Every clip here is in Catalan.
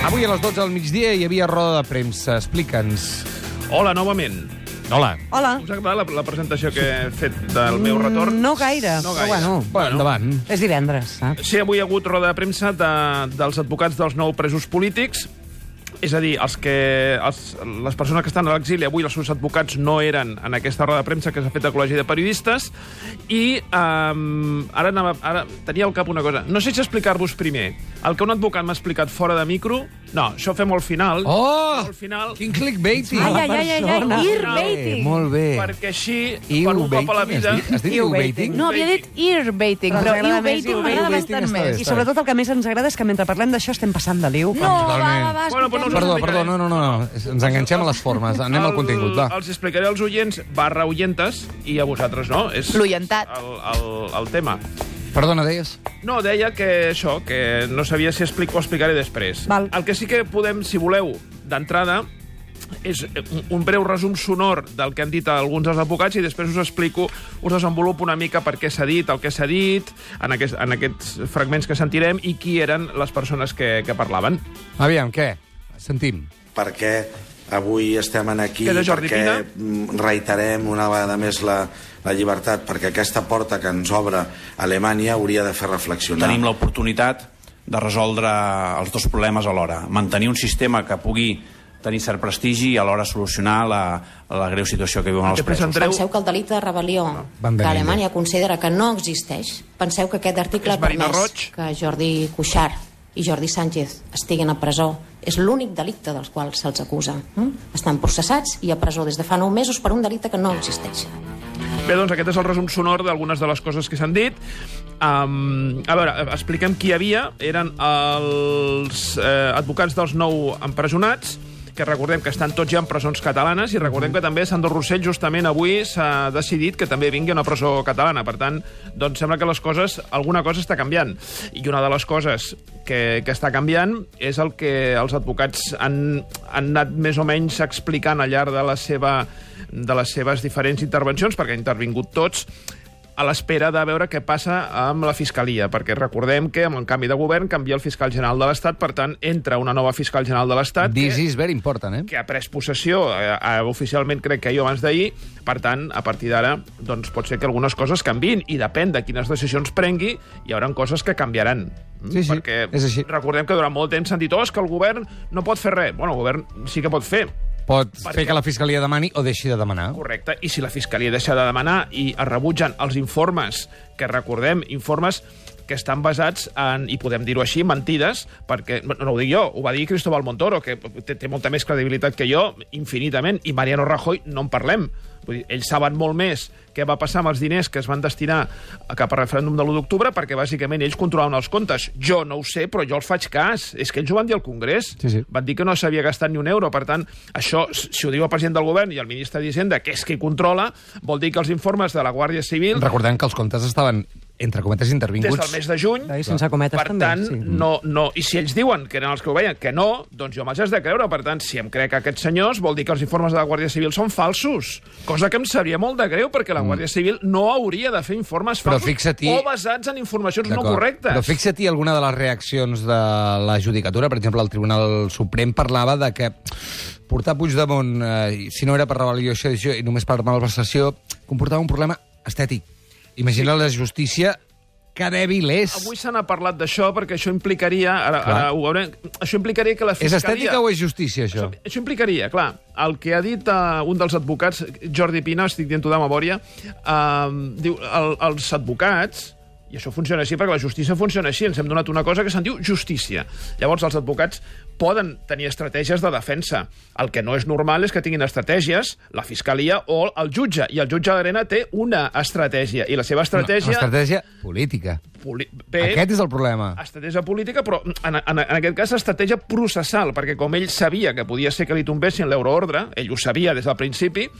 Avui a les 12 del migdia hi havia roda de premsa. Explica'ns. Hola, novament. Hola. Hola. Us ha agradat la presentació que he fet del meu retorn? No gaire, No però gaire. bueno, Endavant. és divendres, saps? Sí, avui hi ha hagut roda de premsa dels advocats dels 9 presos polítics. És a dir, les persones que estan a l'exili avui, els seus advocats no eren en aquesta roda de premsa que s'ha fet al Col·legi de Periodistes. I ara tenia al cap una cosa. No sé si explicar-vos primer el que un advocat m'ha explicat fora de micro. No, això ho fem al final. Oh! Al final, Quin clickbaiting! persona. Earbaiting. Molt bé. perquè així, per un cop a la vida... Has dit earbaiting? No, havia dit earbaiting, Però però ens agrada més earbaiting m'agrada earbaiting, bastant està bé. més. I sobretot el que més ens agrada és que mentre parlem d'això estem passant de liu. No, va, Bueno, però no us Perdó, explicaré. no. Ens enganxem a les formes. Anem al contingut, va. Els explicaré als oients /oyentes i a vosaltres, no? És L'oyentat. el tema. Perdona, deies? No, deia que això, que no sabia si ho explicaré després. Val. El que sí que podem, si voleu, d'entrada, és un breu resum sonor del que han dit alguns dels advocats i després us explico, us desenvolupo una mica per què s'ha dit, el que s'ha dit, en aquests fragments que sentirem i qui eren les persones que parlaven. Aviam, què? Sentim. Perquè avui estem aquí, Què de Jordi perquè reiterem una vegada més la llibertat, perquè aquesta porta que ens obre Alemanya hauria de fer reflexionar. Tenim l'oportunitat de resoldre els dos problemes alhora. Mantenir un sistema que pugui tenir cert prestigi i alhora solucionar la greu situació que viuen els presos. Andreu, Penseu que el delicte de rebel·lió, Van que venir. Alemanya considera que no existeix, penseu que aquest article És Marina permès Roig. que Jordi Cuixart i Jordi Sánchez estiguin a presó. És l'únic delicte dels quals se'ls acusa. Estan processats i a presó des de fa 9 mesos per un delicte que no existeix. Bé, doncs aquest és el resum sonor d'algunes de les coses que s'han dit. A veure, expliquem qui hi havia. Eren els advocats dels 9 empresonats, que recordem que estan tots ja en presons catalanes, i recordem que també Sandro Rossell justament avui s'ha decidit que també vingui a una presó catalana. Per tant, doncs sembla que alguna cosa està canviant. I una de les coses que està canviant és el que els advocats han anat més o menys explicant al llarg de les seves diferents intervencions, perquè han intervingut tots, a l'espera de veure què passa amb la Fiscalia, perquè recordem que amb el canvi de govern canvia el fiscal general de l'Estat, per tant, entra una nova fiscal general de l'Estat This is very important, que ha pres possessió, oficialment crec que ahir o abans d'ahir. Per tant, a partir d'ara, doncs pot ser que algunes coses canviïn, i depèn de quines decisions prengui, hi haurà coses que canviaran. Sí, perquè és així. recordem que durant molt temps s'han dit és que el govern no pot fer res. Bueno, el govern sí que pot fer. Pot fer que la Fiscalia demani o deixi de demanar. Correcte, i si la Fiscalia deixa de demanar i es rebutgen els informes, que recordem, informes que estan basats en, i podem dir-ho així, mentides, perquè, no ho dic jo, ho va dir Cristóbal Montoro, que té molta més credibilitat que jo, infinitament, i Mariano Rajoy no en parlem. Vull dir, ells saben molt més què va passar amb els diners que es van destinar cap al referèndum de l'1 d'octubre, perquè bàsicament ells controlaven els comptes. Jo no ho sé, però jo els faig cas. És que ells ho van dir al Congrés. Sí. Van dir que no s'havia gastat ni un euro. Per tant, això, si ho diu el president del govern i el ministre d'Hisenda, que és qui controla, vol dir que els informes de la Guàrdia Civil, Recordem que els comptes estaven, entre cometes, des intervinguts. del mes de juny, I sense cometes per també. tant, Sí. no. I si ells diuen que eren els que ho veien, que no, doncs jo me'ls has de creure. Per tant, si em crec aquests senyors, vol dir que els informes de la Guàrdia Civil són falsos. Cosa que em sabria molt de greu, perquè la Guàrdia Civil no hauria de fer informes Però falsos fixa't-hi- o basats en informacions no D'acord. correctes. Però fixa't-hi alguna de les reaccions de la judicatura. Per exemple, el Tribunal Suprem parlava de que portar Puigdemont, si no era per rebel·lió i només per malversació, comportava un problema estètic. Imagina la justícia que dèbil és. Avui se n'ha parlat d'això, perquè això implicaria... Ara ho veurem. Això implicaria que la És Fiscalia... estètica o és justícia, això? Això implicaria, clar, el que ha dit un dels advocats, Jordi Pina, estic dient-ho de memòria, diu, els advocats, i això funciona així perquè la justícia funciona així, ens hem donat una cosa que se'n diu justícia. Llavors, els advocats poden tenir estratègies de defensa. El que no és normal és que tinguin estratègies la Fiscalia o el jutge, i el jutge d'Arena té una estratègia, i la seva estratègia... Una estratègia política. Bé, Aquest és el problema. estratègia política, però en aquest cas estratègia processal, perquè com ell sabia que podia ser que li tombessin l'euroordre, ell ho sabia des del principi,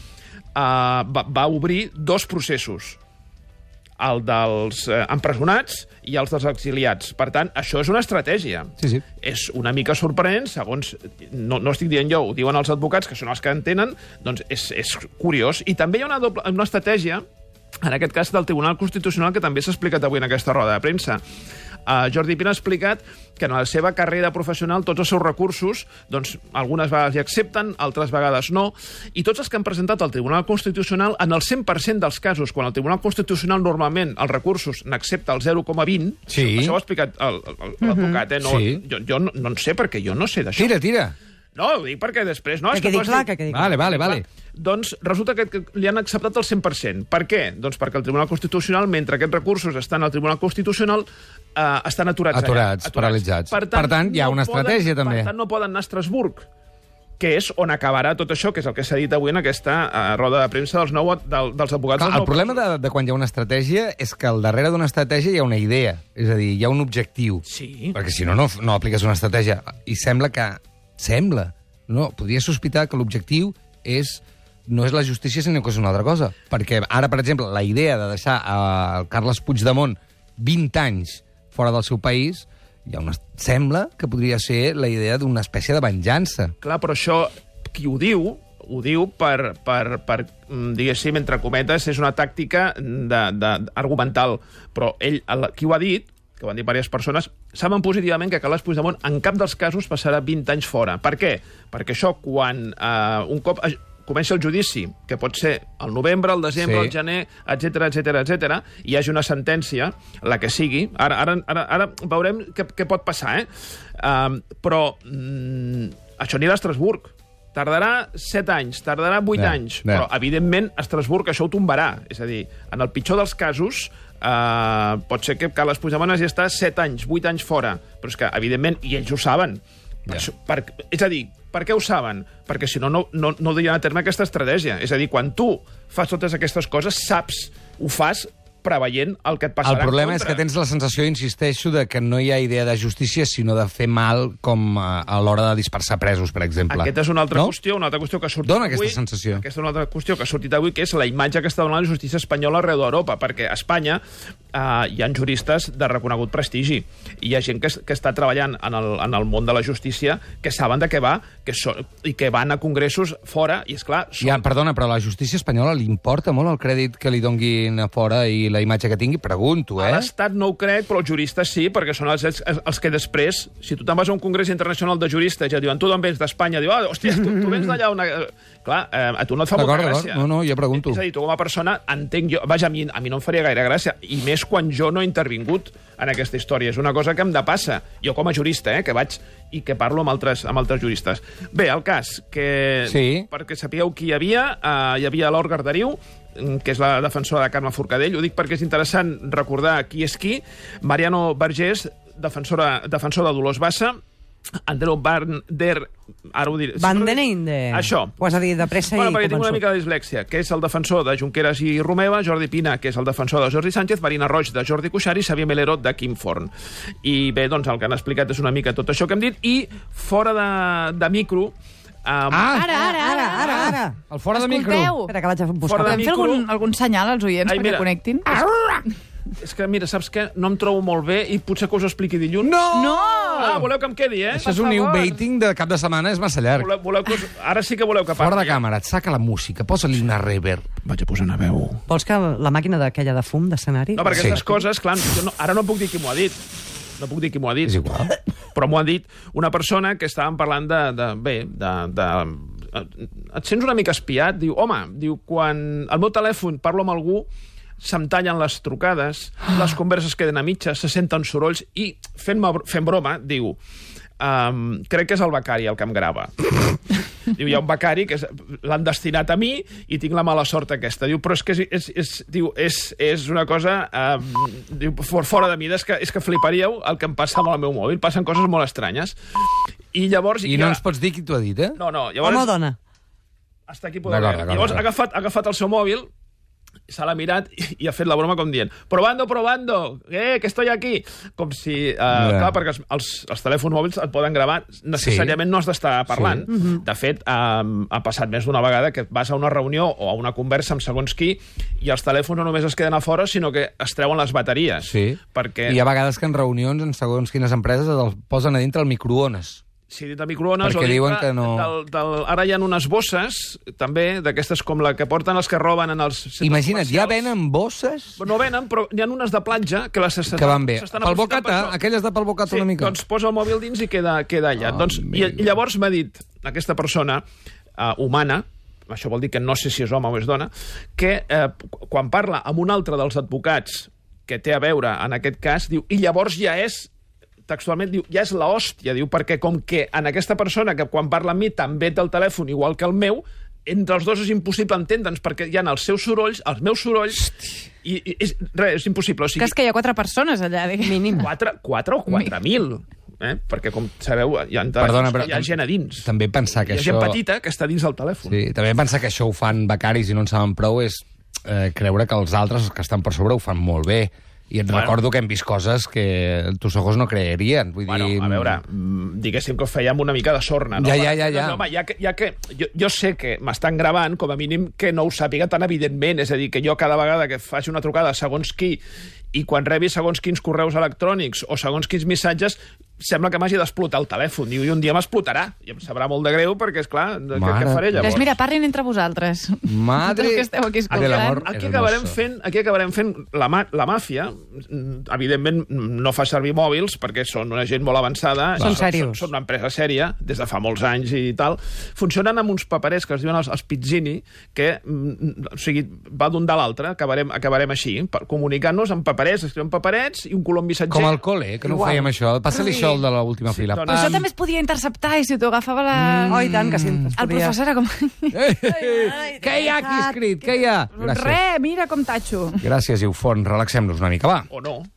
va obrir 2 processos, el dels empresonats i els dels exiliats. Per tant, això és una estratègia. Sí. És una mica sorprenent, segons... No estic dient jo, ho diuen els advocats, que són els que entenen, doncs és curiós. I també hi ha una estratègia, en aquest cas del Tribunal Constitucional, que també s'ha explicat avui en aquesta roda de premsa. Jordi Pina ha explicat que en la seva carrera professional tots els seus recursos, doncs, algunes vegades hi accepten, altres vegades no, i tots els que han presentat al Tribunal Constitucional, en el 100% dels casos, quan el Tribunal Constitucional normalment els recursos n'accepta el 0,20, això ho ha explicat l'advocat, jo no en sé, perquè jo no sé d'això. Tira. No, ho dic perquè després... No, que quedi clar, que quedi clar. Vale. Doncs resulta que li han acceptat el 100%. Per què? Doncs perquè el Tribunal Constitucional, mentre aquests recursos estan al Tribunal Constitucional, estan aturats. Paralitzats. Per tant, hi ha una estratègia, també. Per tant, no poden anar a Estrasburg, que és on acabarà tot això, que és el que s'ha dit avui en aquesta roda de premsa dels advocats. El problema de quan hi ha una estratègia és que al darrere d'una estratègia hi ha una idea, és a dir, hi ha un objectiu. Sí. Perquè si no apliques una estratègia. I sembla, podria sospitar que l'objectiu no és la justícia, sinó que és una altra cosa. Perquè ara, per exemple, la idea de deixar el Carles Puigdemont 20 anys fora del seu país, sembla que podria ser la idea d'una espècie de venjança. Clar, però això, qui ho diu per diguéssim, entre cometes, és una tàctica argumental. Però ell, qui ho ha dit, que ho han dit diverses persones, saben positivament que Carles Puigdemont en cap dels casos passarà 20 anys fora. Per què? Perquè això, quan un cop comença el judici, que pot ser al novembre, al desembre, al gener, etc, hi hagi una sentència, la que sigui, ara veurem què pot passar, però això anirà a Estrasburg. Tardarà 7 anys, tardarà 8 anys, però, evidentment, a Estrasburg això ho tombarà. És a dir, en el pitjor dels casos, pot ser que Carles Puigdemont hagi estat 7 anys, 8 anys fora, però és que, evidentment, i ells ho saben. És a dir, per què ho saben? Perquè si no durien a terme aquesta estratègia. És a dir, quan tu fas totes aquestes coses, saps, ho fas preveient el que et passarà. El problema és que tens la sensació, insisteixo, de que no hi ha idea de justícia, sinó de fer mal com a l'hora de dispersar presos, per exemple. Aquesta és una altra qüestió, que ha sortit avui. Dóna aquesta Aquesta sensació. és una altra qüestió que ha sortit avui, que és la imatge que està donant la justícia espanyola arreu d'Europa, perquè a Espanya hi ha juristes de reconegut prestigi, i hi ha gent que està treballant en el món de la justícia, que saben de què va, i que van a congressos fora, i esclar... Perdona, però a la justícia espanyola li importa molt el crèdit que li donguin a fora i la imatge que tingui? Pregunto, A l'Estat no ho crec, però els juristes sí, perquè són els que després, si tu te'n vas a un congrés internacional de juristes i et diuen, tu d'on vens d'Espanya, diu, hòstia, tu vens d'allà on... Clar, a tu no et fa molta gràcia. No, jo pregunto. És a dir, tu com a persona, entenc jo... Vaja, a mi no em faria gaire gràcia, i més quan jo no he intervingut en aquesta història. És una cosa que em depassa. Jo com a jurista, que vaig i que parlo amb altres juristes. Bé, el cas, que perquè sapigueu qui hi havia l'Or Garderiu, que és la defensora de Carme Forcadell. Ho dic perquè és interessant recordar qui és qui. Mariano Vergés, defensor de Dolors Bassa. Andreu Van der... Ara ho diré. Van den Einde. Això. Ho has de dir de pressa i perquè tinc una convençut. mica de dislèxia, que és el defensor de Junqueras i Romeva, Jordi Pina, que és el defensor de Jordi Sánchez, Marina Roig, de Jordi Cuixart, i Xavier Melero, de Quim Forn. I bé, doncs el que han explicat és una mica tot això que hem dit, i fora de micro... Ara. El fora de micro. Espera, que vaig a buscar. Fora de Podem fer algun senyal als oients perquè connectin? És que, mira, saps què? No em trobo molt bé i potser que us ho expliqui dilluns. No! Voleu que em quedi, Això és un new baiting de cap de setmana, és massa llarg. Ara sí que voleu que parli. Fora de càmera, et saca la música, posa-li una reverb. Vaig a posar una veu. Vols que la màquina d'aquella de fum d'escenari? No, perquè aquestes coses, clar, ara no puc dir qui m'ho ha dit. No puc dir qui m'ho ha dit. És igual. Però m'ho ha dit una persona que estàvem parlant et sents una mica espiat? Diu, home, quan al meu telèfon parlo amb algú, se'm tallen les trucades, les converses queden a mitges, se senten sorolls, i fent broma, diu, crec que és el becari el que em grava. Diu, hi ha un becari que l'han destinat a mi i tinc la mala sort aquesta. Diu, però és que és una cosa diu, fora de mida, és que fliparíeu el que em passa amb el meu mòbil. Passen coses molt estranyes. I llavors... I no ens pots dir qui t'ho ha dit, No, llavors... Home o dona? Hasta aquí podeu veure. Llavors ha agafat el seu mòbil, se l'ha mirat i ha fet la broma com dient probando, que estoy aquí. Com si... clar, perquè els telèfons mòbils et poden gravar, necessàriament no has d'estar parlant. De fet, ha passat més d'una vegada que vas a una reunió o a una conversa amb segons qui i els telèfons no només es queden a fora, sinó que es treuen les bateries. Sí, perquè... i hi ha vegades que en reunions, en segons quines empreses, el posen a dintre el microones. Sí, de microones. Perquè diuen que no... Ara hi ha unes bosses, també, d'aquestes com la que porten els que roben en els centres Imagina't, ja comercials. venen bosses No venen, però hi ha unes de platja que que van bé. Pel bocata, aquelles de pel bocata una mica. Doncs posa el mòbil dins i queda allà. I llavors m'ha dit aquesta persona humana, això vol dir que no sé si és home o és dona, que quan parla amb un altre dels advocats que té a veure en aquest cas, diu, i llavors ja és textualment, diu, ja és l'hòstia, diu, perquè com que en aquesta persona que quan parla amb mi també té el telèfon igual que el meu, entre els dos és impossible entendre'ns, perquè hi ha els seus sorolls, els meus sorolls, i és impossible. O sigui, que és que hi ha 4 persones allà, mínim. 4 o 4.000, perquè, com sabeu, hi ha gent a dins. També pensar que hi ha gent petita que està dins del telèfon. Sí, també pensar que això ho fan becaris i no en saben prou és creure que els altres, que estan per sobre, ho fan molt bé. I et recordo que hem vist coses que tus ojos no creerien. Vull dir... A veure, diguéssim que ho fèiem una mica de sorna, no? Ja. No, home, ja que jo sé que m'estan gravant, com a mínim que no ho sàpiga tan evidentment. És a dir, que jo cada vegada que faci una trucada segons qui i quan rebi segons quins correus electrònics o segons quins missatges, sembla que m'hagi d'explotar el telèfon. Diu, i un dia m'explotarà. I em sabrà molt de greu perquè, esclar, què faré llavors? Doncs mira, parlin entre vosaltres. Madre... que esteu aquí escoltant. Aquí acabarem fent la màfia. Evidentment, no fa servir mòbils perquè són una gent molt avançada. Són serios. Són una empresa sèria, des de fa molts anys i tal. Funcionen amb uns paperers que es diuen els Pizzini, que o sigui, va d'un de l'altre. Acabarem així, comunicant-nos amb paperets, escrivim paperets i un colom missatger. Com al cole, que no ho fèiem això. Passa-li això el de l'última fila. Però això també es podia interceptar i si t'ho agafava la... Oh, i tant, que sí. El professor era com... Què hi ha aquí escrit? Què hi ha? Re, mira com tatxo. Gràcies, Iufont. Relaxem-nos una mica, va. O no.